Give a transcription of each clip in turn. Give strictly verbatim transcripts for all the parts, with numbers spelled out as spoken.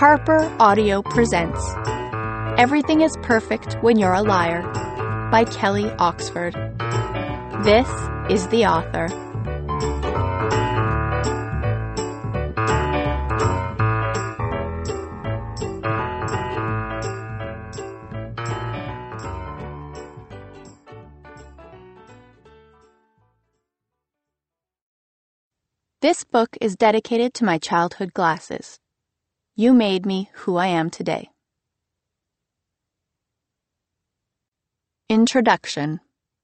Harper Audio presents Everything is Perfect When You're a Liar by Kelly Oxford. This is the author. This book is dedicated to my childhood glasses. You made me who I am today. Introduction.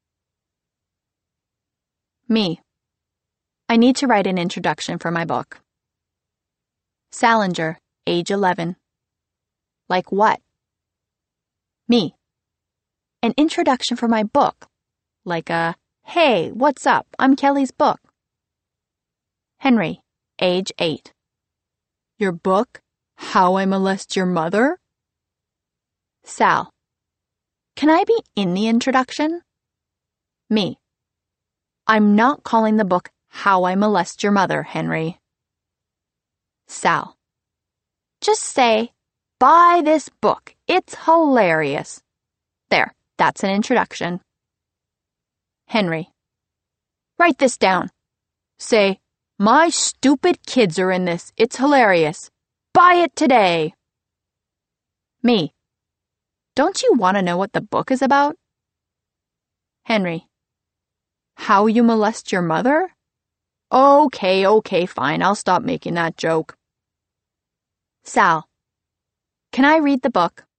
Me. I need to write an introduction for my book. Salinger, age eleven. Like what? Me. An introduction for my book. Like a, hey, what's up? I'm Kelly's book. Henry, age eight. Your book? How I Molest Your Mother? Sal. Can I be in the introduction? Me. I'm not calling the book How I Molest Your Mother, Henry. Sal. Just say, buy this book. It's hilarious. There, that's an introduction. Henry. Write this down. Say, my stupid kids are in this. It's hilarious. Buy it today. Me. Don't you want to know what the book is about? Henry. How you molest your mother? Okay, okay, fine. I'll stop making that joke. Sal. Can I read the book?